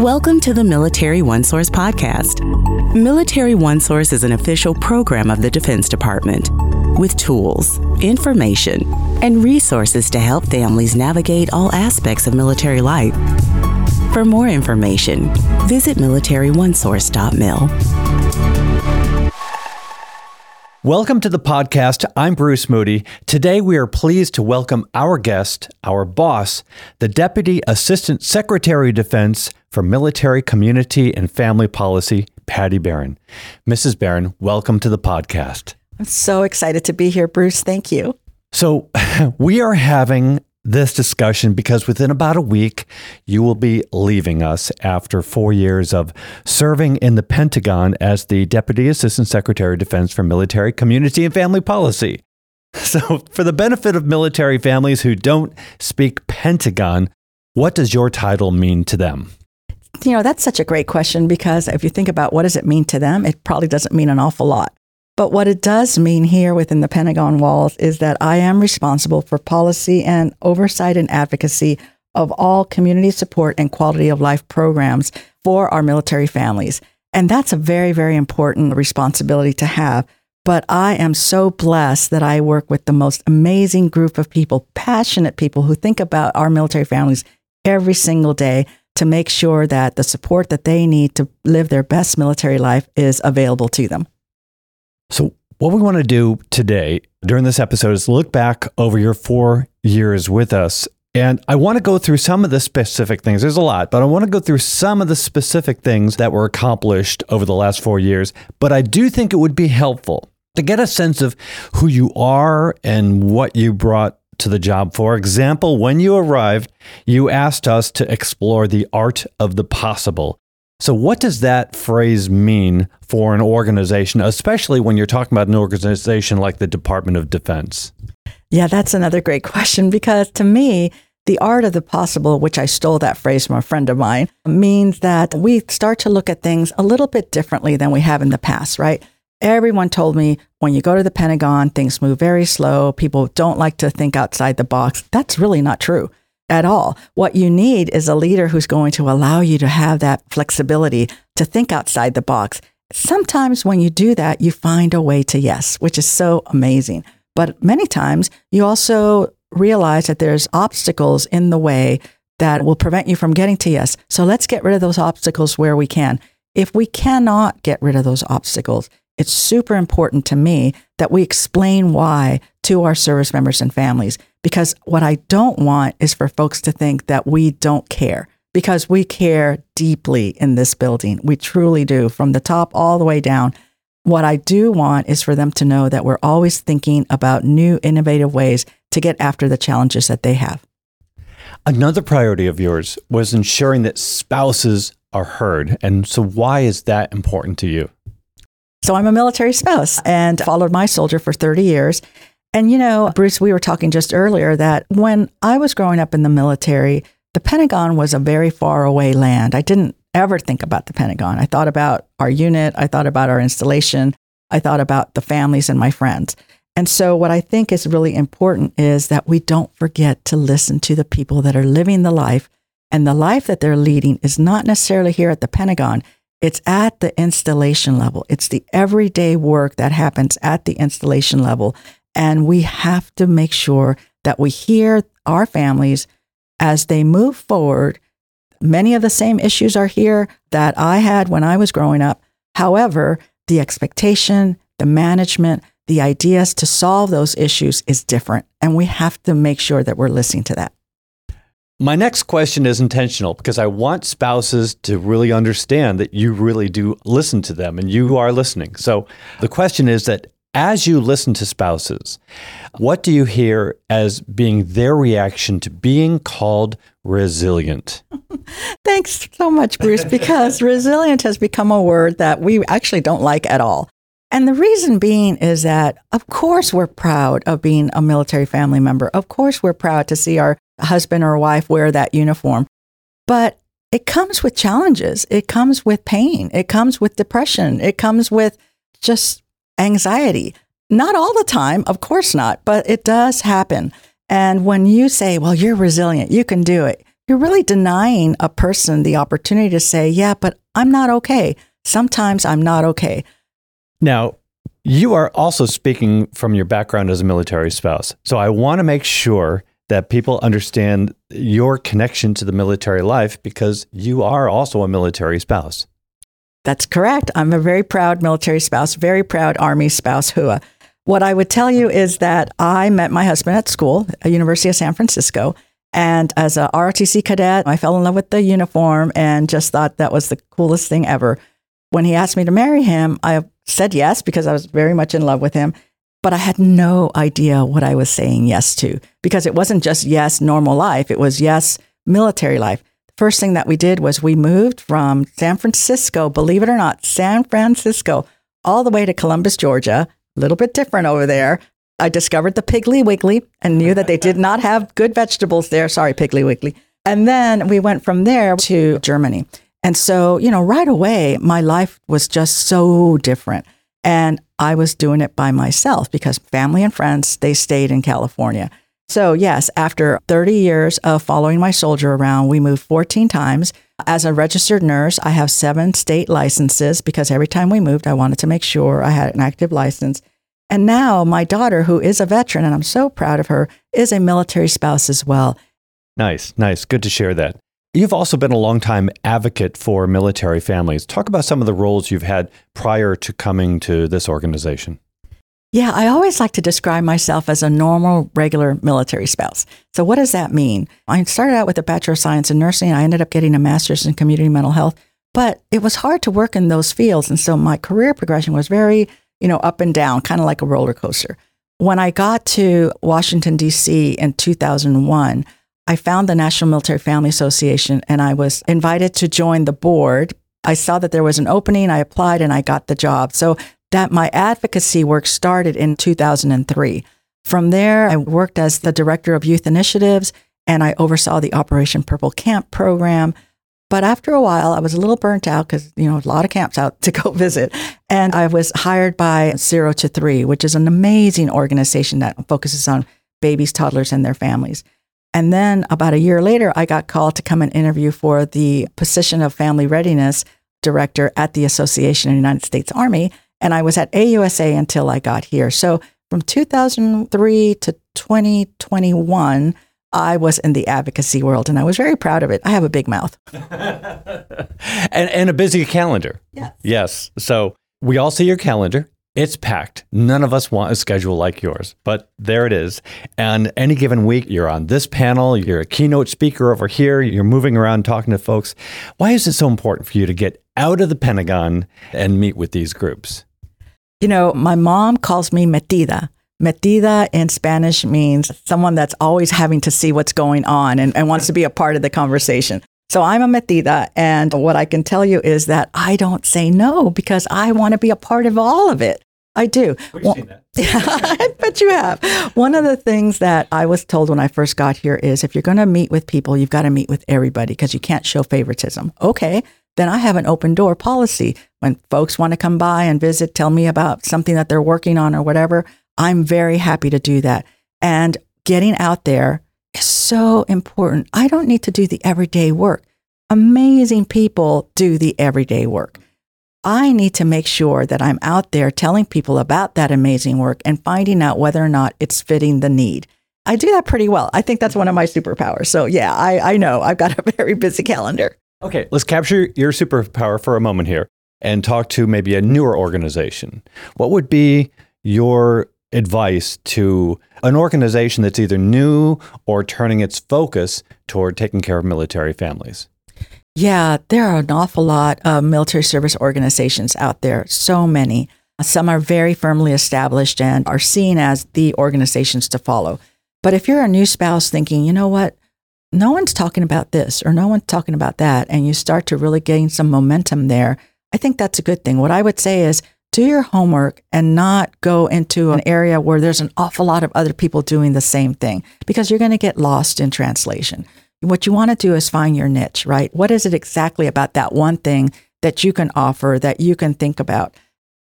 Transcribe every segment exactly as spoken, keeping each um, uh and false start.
Welcome to the Military OneSource podcast. Military OneSource is an official program of the Defense Department with tools, information, and resources to help families navigate all aspects of military life. For more information, visit military one source dot mil. Welcome to the podcast. I'm Bruce Moody. Today we are pleased to welcome our guest, our boss, the Deputy Assistant Secretary of Defense for Military, Community, and Family Policy, Patty Barron. Missus Barron, welcome to the podcast. I'm so excited to be here, Bruce. Thank you. So we are having this discussion because within about a week, you will be leaving us after four years of serving in the Pentagon as the Deputy Assistant Secretary of Defense for Military, Community, and Family Policy. So for the benefit of military families who don't speak Pentagon, what does your title mean to them? You know, that's such a great question because if you think about what does it mean to them, it probably doesn't mean an awful lot. But what it does mean here within the Pentagon walls is that I am responsible for policy and oversight and advocacy of all community support and quality of life programs for our military families. And that's a very, very important responsibility to have. But I am so blessed that I work with the most amazing group of people, passionate people who think about our military families every single day to make sure that the support that they need to live their best military life is available to them. So what we want to do today during this episode is look back over your four years with us. And I want to go through some of the specific things. There's a lot, but I want to go through some of the specific things that were accomplished over the last four years. But I do think it would be helpful to get a sense of who you are and what you brought to the job. For example, when you arrived, you asked us to explore the art of the possible. So what does that phrase mean for an organization, especially when you're talking about an organization like the Department of Defense? Yeah, that's another great question because to me, the art of the possible, which I stole that phrase from a friend of mine, means that we start to look at things a little bit differently than we have in the past, right? Everyone told me when you go to the Pentagon, things move very slow. People don't like to think outside the box. That's really not true at all. What you need is a leader who's going to allow you to have that flexibility to think outside the box. Sometimes when you do that, you find a way to yes, which is so amazing. But many times you also realize that there's obstacles in the way that will prevent you from getting to yes. So let's get rid of those obstacles where we can. If we cannot get rid of those obstacles, it's super important to me that we explain why to our service members and families, because what I don't want is for folks to think that we don't care, because we care deeply in this building. We truly do, from the top all the way down. What I do want is for them to know that we're always thinking about new, innovative ways to get after the challenges that they have. Another priority of yours was ensuring that spouses are heard. And so why is that important to you? So I'm a military spouse and followed my soldier for thirty years. And, you know, Bruce, we were talking just earlier that when I was growing up in the military, the Pentagon was a very far away land. I didn't ever think about the Pentagon. I thought about our unit. I thought about our installation. I thought about the families and my friends. And so what I think is really important is that we don't forget to listen to the people that are living the life. And the life that they're leading is not necessarily here at the Pentagon. It's at the installation level. It's the everyday work that happens at the installation level. And we have to make sure that we hear our families as they move forward. Many of the same issues are here that I had when I was growing up. However, the expectation, the management, the ideas to solve those issues is different. And we have to make sure that we're listening to that. My next question is intentional because I want spouses to really understand that you really do listen to them and you are listening. So the question is that as you listen to spouses, what do you hear as being their reaction to being called resilient? Thanks so much, Bruce, because resilient has become a word that we actually don't like at all. And the reason being is that, of course, we're proud of being a military family member. Of course, we're proud to see our husband or wife wear that uniform. But it comes with challenges. It comes with pain. It comes with depression. It comes with just anxiety. Not all the time, of course not, but it does happen. And when you say, well, you're resilient, you can do it, you're really denying a person the opportunity to say, yeah, but I'm not okay. Sometimes I'm not okay. Now, you are also speaking from your background as a military spouse. So I want to make sure that people understand your connection to the military life because you are also a military spouse. That's correct. I'm a very proud military spouse, very proud Army spouse, Hua. What I would tell you is that I met my husband at school, at University of San Francisco. And as a R O T C cadet, I fell in love with the uniform and just thought that was the coolest thing ever. When he asked me to marry him, I said yes because I was very much in love with him. But I had no idea what I was saying yes to because it wasn't just yes, normal life. It was yes, military life. First thing that we did was we moved from San Francisco, believe it or not, San Francisco, all the way to Columbus, Georgia. A little bit different over there. I discovered the Piggly Wiggly and knew that they did not have good vegetables there. Sorry, Piggly Wiggly. And then we went from there to Germany. And so, you know, right away, my life was just so different. And I was doing it by myself because family and friends, they stayed in California. So yes, after thirty years of following my soldier around, we moved fourteen times. As a registered nurse, I have seven state licenses because every time we moved, I wanted to make sure I had an active license. And now my daughter, who is a veteran, and I'm so proud of her, is a military spouse as well. Nice, nice. Good to share that. You've also been a longtime advocate for military families. Talk about some of the roles you've had prior to coming to this organization. Yeah, I always like to describe myself as a normal, regular military spouse. So what does that mean? I started out with a Bachelor of Science in Nursing. I ended up getting a Master's in Community Mental Health, but it was hard to work in those fields. And so my career progression was very, you know, up and down, kind of like a roller coaster. When I got to Washington, D C in two thousand one, I found the National Military Family Association and I was invited to join the board. I saw that there was an opening, I applied and I got the job. So that my advocacy work started in two thousand three. From there, I worked as the director of youth initiatives and I oversaw the Operation Purple Camp program. But after a while, I was a little burnt out because, you know, a lot of camps out to go visit. And I was hired by Zero to Three, which is an amazing organization that focuses on babies, toddlers, and their families. And then about a year later, I got called to come and interview for the position of Family Readiness Director at the Association of the United States Army. And I was at A U S A until I got here. So from two thousand three to twenty twenty-one, I was in the advocacy world and I was very proud of it. I have a big mouth. and, and a busy calendar. Yes. Yes. So we all see your calendar. It's packed. None of us want a schedule like yours, but there it is. And any given week, you're on this panel, you're a keynote speaker over here, you're moving around talking to folks. Why is it so important for you to get out of the Pentagon and meet with these groups? You know, my mom calls me metida. Metida in Spanish means someone that's always having to see what's going on and, and wants to be a part of the conversation. So I'm a metida, and what I can tell you is that I don't say no because I want to be a part of all of it. I do. We've well, seen that. I bet you have. One of the things that I was told when I first got here is if you're going to meet with people, you've got to meet with everybody because you can't show favoritism. Okay, then I have an open door policy. When folks want to come by and visit, tell me about something that they're working on or whatever, I'm very happy to do that. And getting out there is so important. I don't need to do the everyday work. Amazing people do the everyday work. I need to make sure that I'm out there telling people about that amazing work and finding out whether or not it's fitting the need. I do that pretty well. I think that's one of my superpowers. So yeah, I, I know I've got a very busy calendar. Okay, let's capture your superpower for a moment here and talk to maybe a newer organization. What would be your advice to an organization that's either new or turning its focus toward taking care of military families? Yeah, there are an awful lot of military service organizations out there, so many. Some are very firmly established and are seen as the organizations to follow. But if you're a new spouse thinking, you know what, no one's talking about this or no one's talking about that, and you start to really gain some momentum there, I think that's a good thing. What I would say is do your homework and not go into an area where there's an awful lot of other people doing the same thing, because you're going to get lost in translation. What you want to do is find your niche, right? What is it exactly about that one thing that you can offer, that you can think about?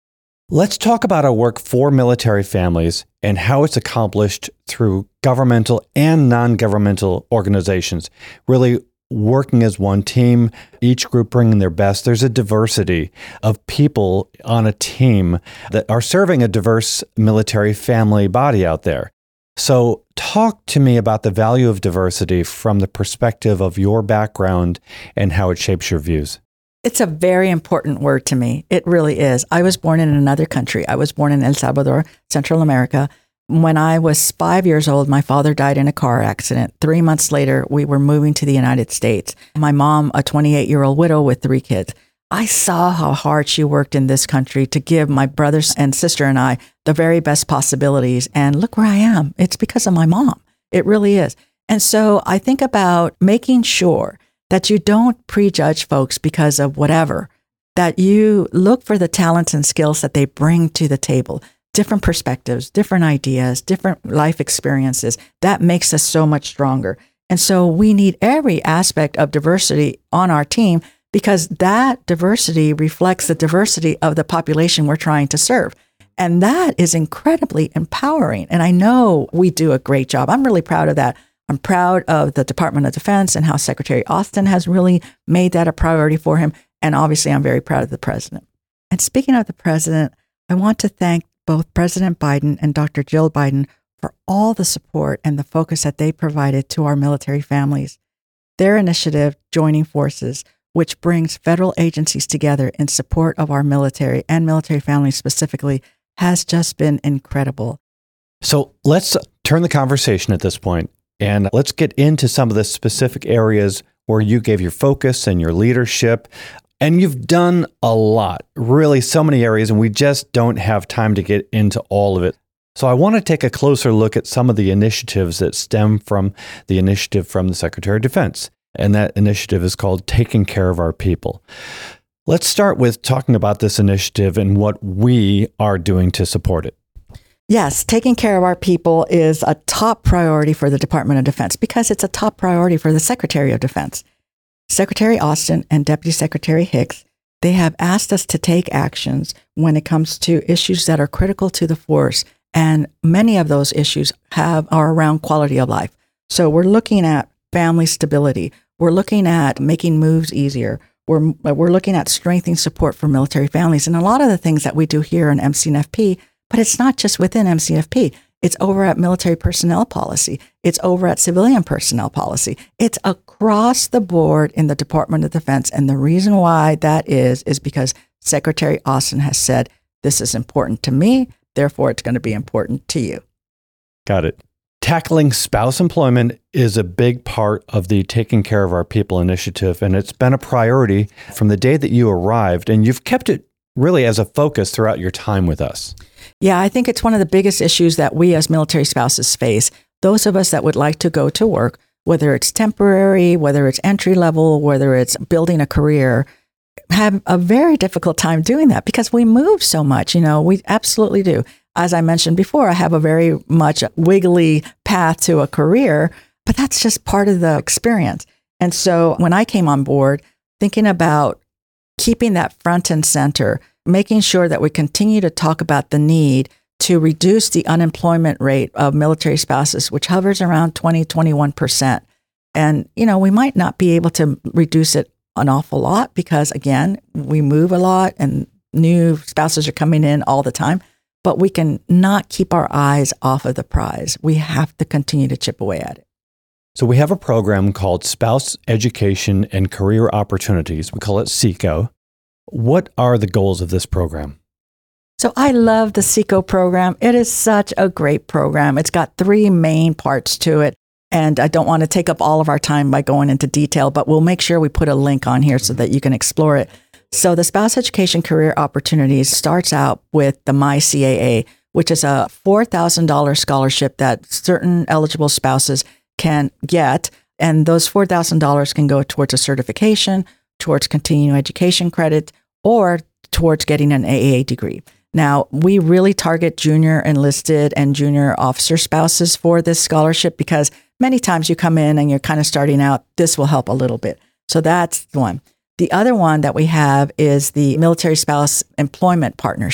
Let's talk about our work for military families and how it's accomplished through governmental and non-governmental organizations, really working as one team, each group bringing their best. There's a diversity of people on a team that are serving a diverse military family body out there. So talk to me about the value of diversity from the perspective of your background and how it shapes your views. It's a very important word to me. It really is. I was born in another country. I was born in El Salvador, Central America. When I was five years old, my father died in a car accident. Three months later, we were moving to the United States. My mom, a twenty-eight-year-old widow with three kids. I saw how hard she worked in this country to give my brothers and sister and I the very best possibilities. And look where I am. It's because of my mom. It really is. And so I think about making sure that you don't prejudge folks because of whatever, that you look for the talents and skills that they bring to the table, different perspectives, different ideas, different life experiences. That makes us so much stronger. And so we need every aspect of diversity on our team because that diversity reflects the diversity of the population we're trying to serve. And that is incredibly empowering. And I know we do a great job. I'm really proud of that. I'm proud of the Department of Defense and how Secretary Austin has really made that a priority for him. And obviously, I'm very proud of the president. And speaking of the president, I want to thank both President Biden and Doctor Jill Biden for all the support and the focus that they provided to our military families. Their initiative, Joining Forces, which brings federal agencies together in support of our military and military families specifically, has just been incredible. So let's turn the conversation at this point. And let's get into some of the specific areas where you gave your focus and your leadership. And you've done a lot, really so many areas, and we just don't have time to get into all of it. So I want to take a closer look at some of the initiatives that stem from the initiative from the Secretary of Defense. And that initiative is called Taking Care of Our People. Let's start with talking about this initiative and what we are doing to support it. Yes, taking care of our people is a top priority for the Department of Defense because it's a top priority for the Secretary of Defense. Secretary Austin and Deputy Secretary Hicks, they have asked us to take actions when it comes to issues that are critical to the force. And many of those issues have are around quality of life. So we're looking at family stability. We're looking at making moves easier. We're, we're looking at strengthening support for military families. And a lot of the things that we do here in M C N F P, but it's not just within M C N F P. It's over at military personnel policy. It's over at civilian personnel policy. It's across the board in the Department of Defense. And the reason why that is, is because Secretary Austin has said, this is important to me, therefore it's going to be important to you. Got it. Tackling spouse employment is a big part of the Taking Care of Our People initiative, and it's been a priority from the day that you arrived, and you've kept it really as a focus throughout your time with us. Yeah, I think it's one of the biggest issues that we as military spouses face. Those of us that would like to go to work, whether it's temporary, whether it's entry level, whether it's building a career, have a very difficult time doing that because we move so much. You know, we absolutely do. As I mentioned before, I have a very much wiggly path to a career, but that's just part of the experience. And so when I came on board, thinking about keeping that front and center, making sure that we continue to talk about the need to reduce the unemployment rate of military spouses, which hovers around twenty, twenty-one percent. And, you know, we might not be able to reduce it an awful lot because, again, we move a lot and new spouses are coming in all the time, but we can not keep our eyes off of the prize. We have to continue to chip away at it. So we have a program called Spouse Education and Career Opportunities. We call it SECO. What are the goals of this program? So I love the SECO program. It is such a great program. It's got three main parts to it. And I don't want to take up all of our time by going into detail, but we'll make sure we put a link on here so that you can explore it. So the Spouse Education Career Opportunities starts out with the My C A A, which is a four thousand dollars scholarship that certain eligible spouses can get. And those four thousand dollars can go towards a certification, towards continuing education credit, or towards getting an A A degree. Now, we really target junior enlisted and junior officer spouses for this scholarship because many times you come in and you're kind of starting out, this will help a little bit. So that's one. The other one that we have is the Military Spouse Employment Partnership.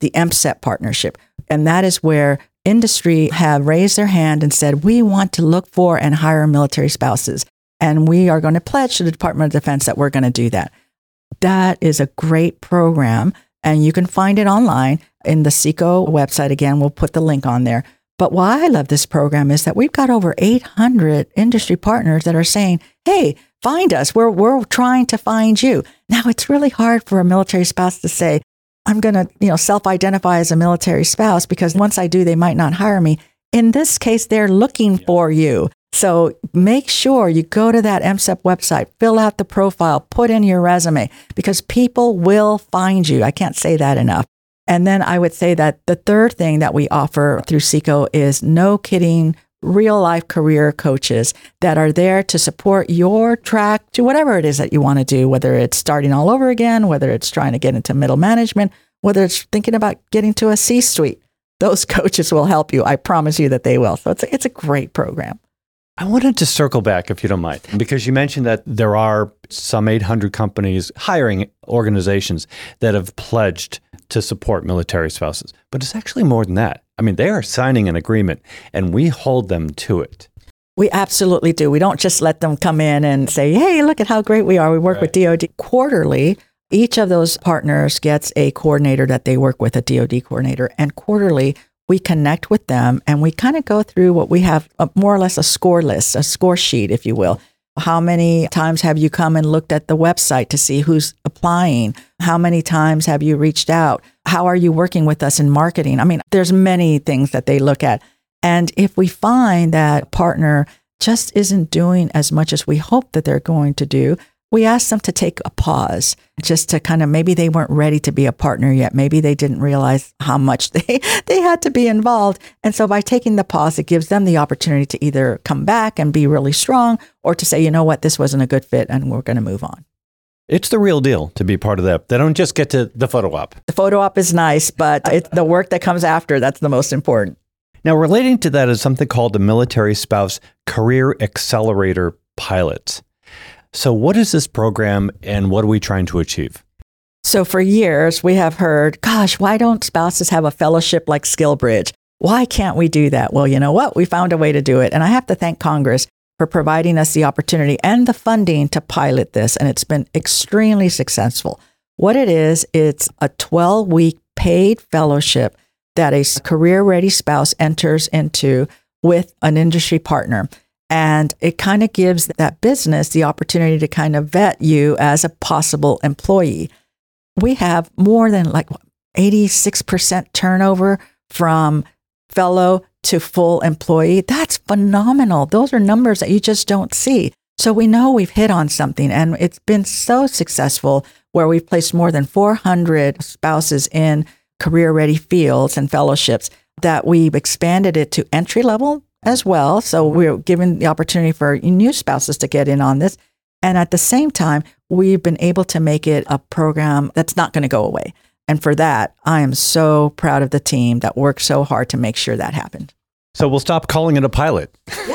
the M S E P partnership. And that is where industry have raised their hand and said, we want to look for and hire military spouses. And we are going to pledge to the Department of Defense that we're going to do that. That is a great program. And you can find it online in the SECO website. Again, we'll put the link on there. But why I love this program is that we've got over eight hundred industry partners that are saying, hey, find us. We're, we're trying to find you. Now, it's really hard for a military spouse to say, I'm going to, you know, self-identify as a military spouse because once I do, they might not hire me. In this case, they're looking yeah. for you. So make sure you go to that M S E P website, fill out the profile, put in your resume, because people will find you. I can't say that enough. And then I would say that the third thing that we offer through SECO is no kidding, real life career coaches that are there to support your track to whatever it is that you want to do, whether it's starting all over again, whether it's trying to get into middle management, whether it's thinking about getting to a C-suite. Those coaches will help you. I promise you that they will. So it's a, it's a great program. I wanted to circle back, if you don't mind, because you mentioned that there are some eight hundred companies, hiring organizations that have pledged to support military spouses. But it's actually more than that. I mean, they are signing an agreement and we hold them to it. We absolutely do. We don't just let them come in and say, hey, look at how great we are. We work right. with D O D. Quarterly, each of those partners gets a coordinator that they work with, a D O D coordinator. And quarterly, we connect with them and we kind of go through what we have, a, more or less a score list, a score sheet, if you will. How many times have you come and looked at the website to see who's applying? How many times have you reached out? How are you working with us in marketing? I mean, there's many things that they look at. And if we find that a partner just isn't doing as much as we hope that they're going to do, we ask them to take a pause just to kind of, maybe they weren't ready to be a partner yet. Maybe they didn't realize how much they, they had to be involved. And so by taking the pause, it gives them the opportunity to either come back and be really strong or to say, you know what, this wasn't a good fit and we're going to move on. It's the real deal to be part of that. They don't just get to the photo op. The photo op is nice, but it's the work that comes after that's the most important. Now, relating to that is something called the Military Spouse Career Accelerator Pilots. So what is this program and what are we trying to achieve? So for years, we have heard, gosh, why don't spouses have a fellowship like SkillBridge? Why can't we do that? Well, you know what? We found a way to do it. And I have to thank Congress for providing us the opportunity and the funding to pilot this. And it's been extremely successful. What it is, it's a twelve-week paid fellowship that a career-ready spouse enters into with an industry partner. And it kind of gives that business the opportunity to kind of vet you as a possible employee. We have more than like eighty-six percent turnover from fellow to full employee. That's phenomenal. Those are numbers that you just don't see. So we know we've hit on something, and it's been so successful where we've placed more than four hundred spouses in career-ready fields and fellowships that we've expanded it to entry level as well. So we're giving the opportunity for new spouses to get in on this. And at the same time, we've been able to make it a program that's not going to go away. And for that, I am so proud of the team that worked so hard to make sure that happened. So we'll stop calling it a pilot.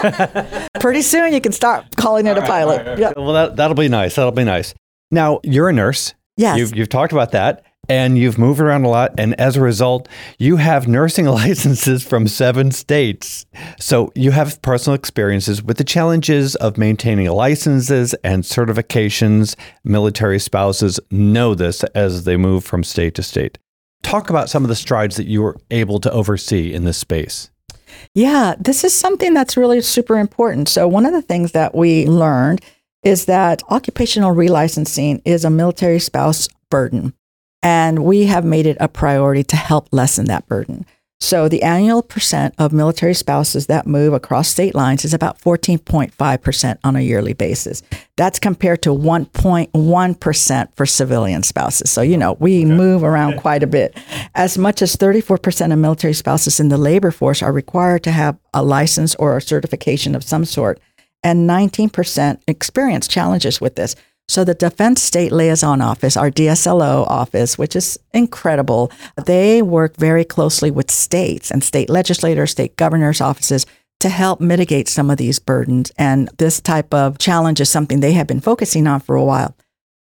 Pretty soon you can start calling it a pilot. Right. Yep. Well, that, that'll be nice. That'll be nice. Now, you're a nurse. Yes. You've, you've talked about that. And you've moved around a lot. And as a result, you have nursing licenses from seven states. So you have personal experiences with the challenges of maintaining licenses and certifications. Military spouses know this as they move from state to state. Talk about some of the strides that you were able to oversee in this space. Yeah, this is something that's really super important. So one of the things that we learned is that occupational relicensing is a military spouse burden. And we have made it a priority to help lessen that burden. So the annual percent of military spouses that move across state lines is about fourteen point five percent on a yearly basis. That's compared to one point one percent for civilian spouses. So, you know, we okay. move around quite a bit. As much as thirty-four percent of military spouses in the labor force are required to have a license or a certification of some sort. And nineteen percent experience challenges with this. So the Defense State Liaison Office, our D S L O office, which is incredible, they work very closely with states and state legislators, state governors' offices to help mitigate some of these burdens. And this type of challenge is something they have been focusing on for a while.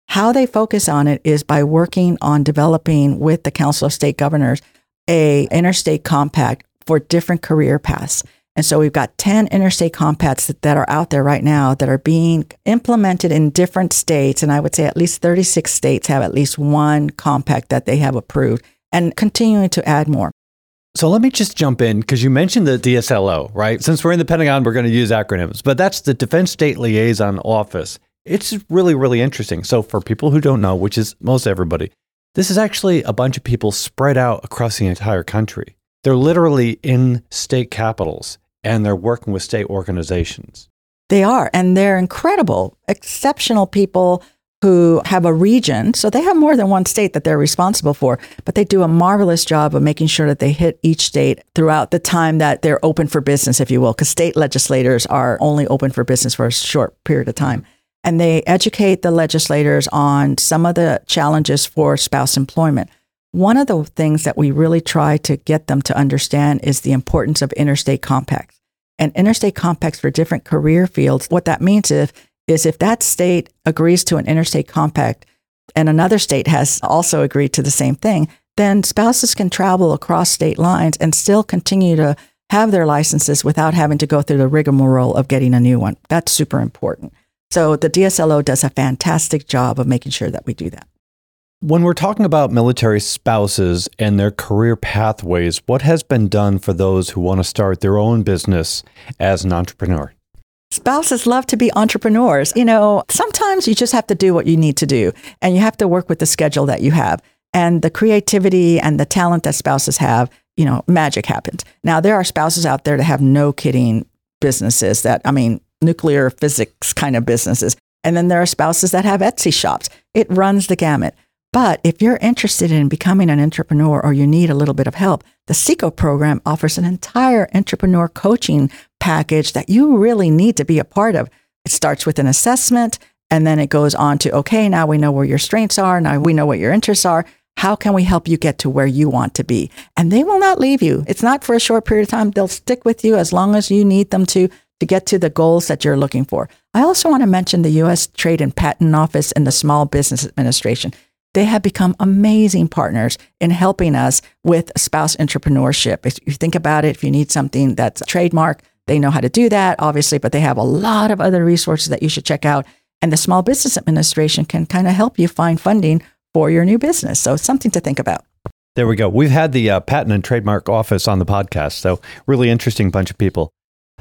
How they focus on it is by working on developing with the Council of State Governors a interstate compact for different career paths. And so we've got ten interstate compacts that, that are out there right now that are being implemented in different states. And I would say at least thirty-six states have at least one compact that they have approved and continuing to add more. So let me just jump in because you mentioned the D S L O, right? Since we're in the Pentagon, we're going to use acronyms, but that's the Defense State Liaison Office. It's really, really interesting. So for people who don't know, which is most everybody, this is actually a bunch of people spread out across the entire country. They're literally in state capitals and they're working with state organizations. They are, and they're incredible, exceptional people who have a region. So they have more than one state that they're responsible for, but they do a marvelous job of making sure that they hit each state throughout the time that they're open for business, if you will, because state legislators are only open for business for a short period of time. And they educate the legislators on some of the challenges for spouse employment. One of the things that we really try to get them to understand is the importance of interstate compacts. And interstate compacts for different career fields, what that means is, is if that state agrees to an interstate compact and another state has also agreed to the same thing, then spouses can travel across state lines and still continue to have their licenses without having to go through the rigmarole of getting a new one. That's super important. So the D S L O does a fantastic job of making sure that we do that. When we're talking about military spouses and their career pathways, what has been done for those who want to start their own business as an entrepreneur? Spouses love to be entrepreneurs. You know, sometimes you just have to do what you need to do, and you have to work with the schedule that you have. And the creativity and the talent that spouses have, you know, magic happens. Now, there are spouses out there that have no kidding businesses that, I mean, nuclear physics kind of businesses. And then there are spouses that have Etsy shops. It runs the gamut. But if you're interested in becoming an entrepreneur or you need a little bit of help, the SECO program offers an entire entrepreneur coaching package that you really need to be a part of. It starts with an assessment, and then it goes on to, okay, now we know where your strengths are. Now we know what your interests are. How can we help you get to where you want to be? And they will not leave you. It's not for a short period of time. They'll stick with you as long as you need them to, to get to the goals that you're looking for. I also want to mention the U S Trade and Patent Office and the Small Business Administration. They have become amazing partners in helping us with spouse entrepreneurship. If you think about it, if you need something that's a trademark, they know how to do that, obviously, but they have a lot of other resources that you should check out. And the Small Business Administration can kind of help you find funding for your new business. So it's something to think about. There we go. We've had the uh, Patent and Trademark Office on the podcast, so really interesting bunch of people.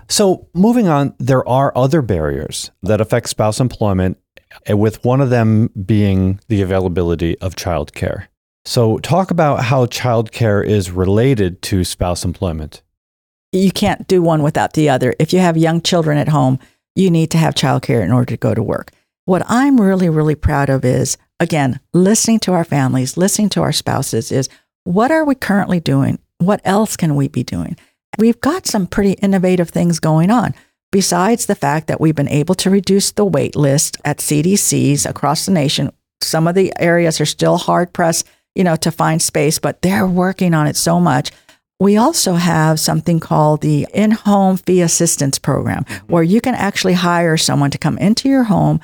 So moving on, there are other barriers that affect spouse employment, with one of them being the availability of childcare. So talk about how childcare is related to spouse employment. You can't do one without the other. If you have young children at home, you need to have childcare in order to go to work. What I'm really, really proud of is, again, listening to our families, listening to our spouses is, what are we currently doing? What else can we be doing? We've got some pretty innovative things going on. Besides the fact that we've been able to reduce the wait list at C D Cs across the nation, some of the areas are still hard pressed, you know, to find space, but they're working on it so much. We also have something called the in-home fee assistance program, mm-hmm. where you can actually hire someone to come into your home.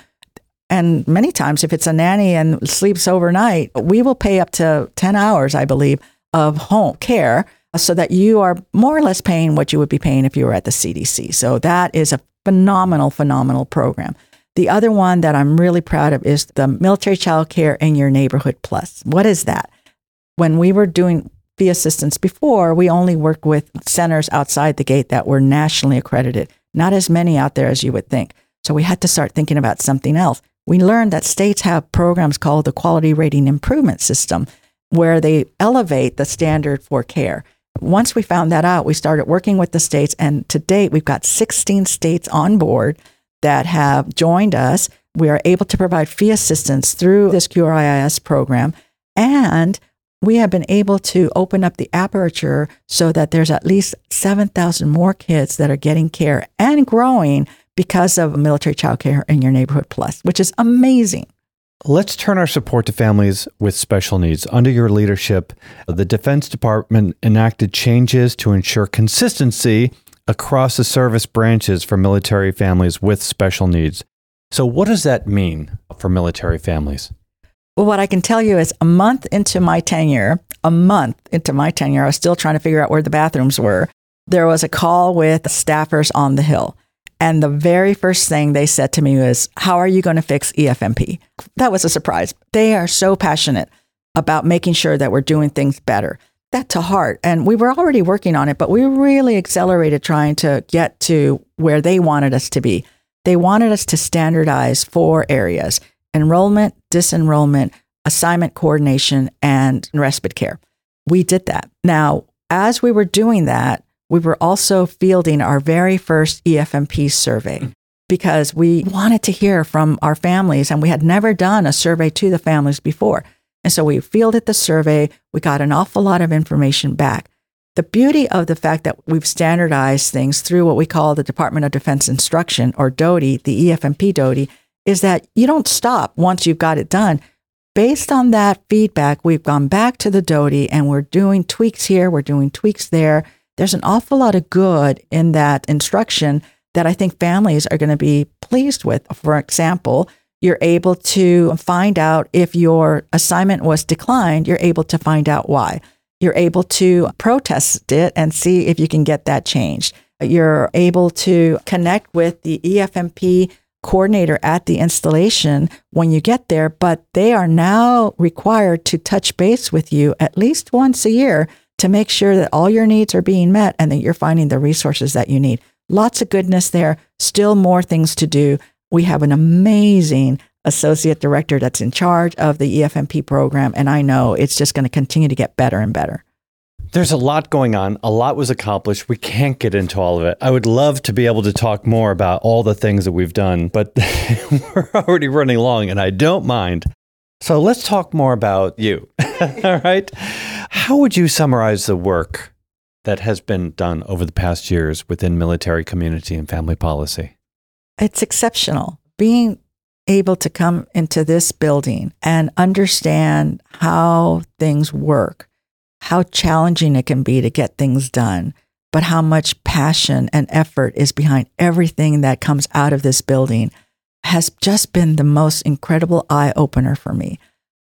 And many times, if it's a nanny and sleeps overnight, we will pay up to ten hours, I believe, of home care, so that you are more or less paying what you would be paying if you were at the C D C. So that is a phenomenal, phenomenal program. The other one that I'm really proud of is the Military Child Care in Your Neighborhood Plus. What is that? When we were doing fee assistance before, we only worked with centers outside the gate that were nationally accredited. Not as many out there as you would think. So we had to start thinking about something else. We learned that states have programs called the Quality Rating Improvement System, where they elevate the standard for care. Once we found that out, we started working with the states, and to date, we've got sixteen states on board that have joined us. We are able to provide fee assistance through this Q R I S program, and we have been able to open up the aperture so that there's at least seven thousand more kids that are getting care and growing because of Military Child Care in Your Neighborhood Plus, which is amazing. Let's turn our support to families with special needs. Under your leadership, the Defense Department enacted changes to ensure consistency across the service branches for military families with special needs. So what does that mean for military families? Well, what I can tell you is a month into my tenure, a month into my tenure, I was still trying to figure out where the bathrooms were. There was a call with staffers on the Hill. And the very first thing they said to me was, how are you going to fix E F M P? That was a surprise. They are so passionate about making sure that we're doing things better. That to heart. And we were already working on it, but we really accelerated trying to get to where they wanted us to be. They wanted us to standardize four areas: enrollment, disenrollment, assignment coordination, and respite care. We did that. Now, as we were doing that, we were also fielding our very first E F M P survey because we wanted to hear from our families, and we had never done a survey to the families before. And so we fielded the survey. We got an awful lot of information back. The beauty of the fact that we've standardized things through what we call the Department of Defense Instruction, or D O D I, the E F M P D O D I, is that you don't stop once you've got it done. Based on that feedback, we've gone back to the D O D I and we're doing tweaks here, we're doing tweaks there. There's an awful lot of good in that instruction that I think families are going to be pleased with. For example, you're able to find out if your assignment was declined, you're able to find out why. You're able to protest it and see if you can get that changed. You're able to connect with the E F M P coordinator at the installation when you get there, but they are now required to touch base with you at least once a year to make sure that all your needs are being met and that you're finding the resources that you need. Lots of goodness there, still more things to do. We have an amazing associate director that's in charge of the E F M P program, and I know it's just going to continue to get better and better. There's a lot going on. A lot was accomplished. We can't get into all of it. I would love to be able to talk more about all the things that we've done, but we're already running long, and I don't mind. So let's talk more about you. All right. How would you summarize the work that has been done over the past years within military community and family policy? It's exceptional. Being able to come into this building and understand how things work, how challenging it can be to get things done, but how much passion and effort is behind everything that comes out of this building has just been the most incredible eye-opener for me.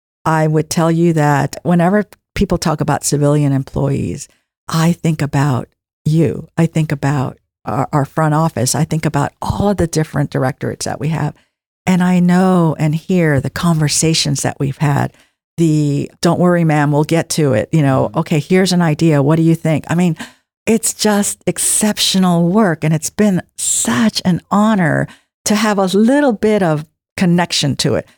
I would tell you that whenever people talk about civilian employees, I think about you. I think about our, our front office. I think about all of the different directorates that we have. And I know and hear the conversations that we've had. The, don't worry, ma'am, we'll get to it. You know, okay, here's an idea. What do you think? I mean, it's just exceptional work. And it's been such an honor to have a little bit of connection to it.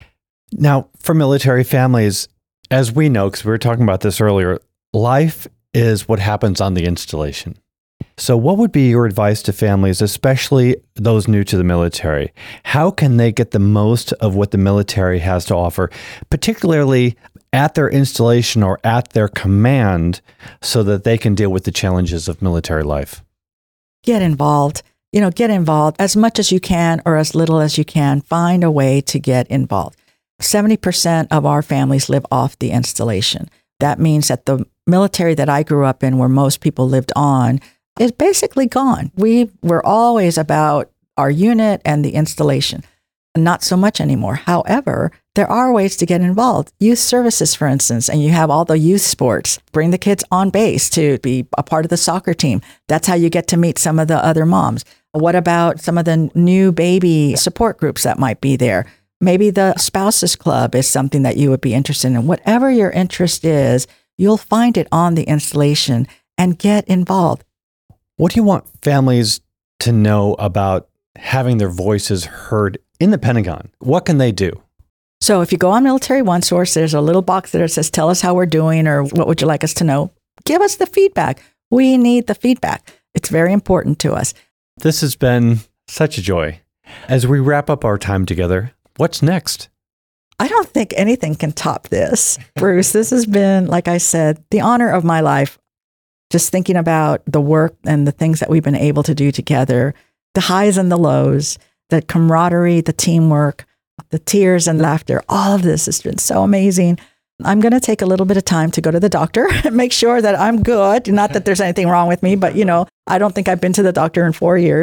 Now, for military families, as we know, because we were talking about this earlier, life is what happens on the installation. So what would be your advice to families, especially those new to the military? How can they get the most of what the military has to offer, particularly at their installation or at their command, so that they can deal with the challenges of military life? Get involved. You know, get involved as much as you can or as little as you can. Find a way to get involved. seventy percent of our families live off the installation. That means that the military that I grew up in, where most people lived on, is basically gone. We were always about our unit and the installation. Not so much anymore. However, there are ways to get involved. Youth services, for instance, and you have all the youth sports. Bring the kids on base to be a part of the soccer team. That's how you get to meet some of the other moms. What about some of the new baby support groups that might be there? Maybe the spouses club is something that you would be interested in. Whatever your interest is, you'll find it on the installation and get involved. What do you want families to know about having their voices heard in the Pentagon? What can they do? So if you go on Military OneSource, there's a little box there that says, tell us how we're doing, or what would you like us to know? Give us the feedback. We need the feedback. It's very important to us. This has been such a joy. As we wrap up our time together, what's next? I don't think anything can top this, Bruce. This has been, like I said, the honor of my life. Just thinking about the work and the things that we've been able to do together, the highs and the lows, the camaraderie, the teamwork, the tears and laughter, all of this has been so amazing. I'm going to take a little bit of time to go to the doctor and make sure that I'm good. Not that there's anything wrong with me, but, you know, I don't think I've been to the doctor in four years.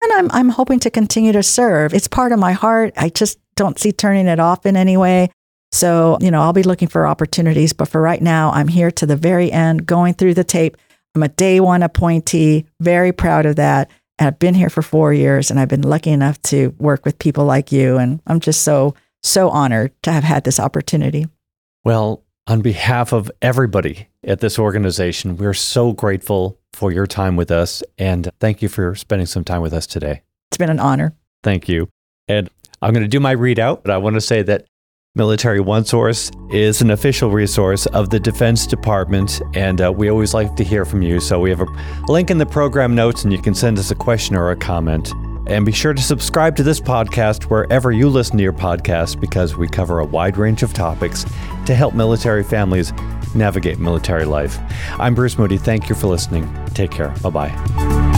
And I'm, I'm hoping to continue to serve. It's part of my heart. I just don't see turning it off in any way. So, you know, I'll be looking for opportunities. But for right now, I'm here to the very end, going through the tape. I'm a day one appointee, very proud of that. And I've been here for four years and I've been lucky enough to work with people like you. And I'm just so, so honored to have had this opportunity. Well, on behalf of everybody at this organization, we're so grateful for your time with us. And thank you for spending some time with us today. It's been an honor. Thank you. And I'm going to do my readout, but I want to say that Military OneSource is an official resource of the Defense Department, and uh, we always like to hear from you. So we have a link in the program notes, and you can send us a question or a comment. And be sure to subscribe to this podcast wherever you listen to your podcast, because we cover a wide range of topics to help military families navigate military life. I'm Bruce Moody. Thank you for listening. Take care. Bye-bye.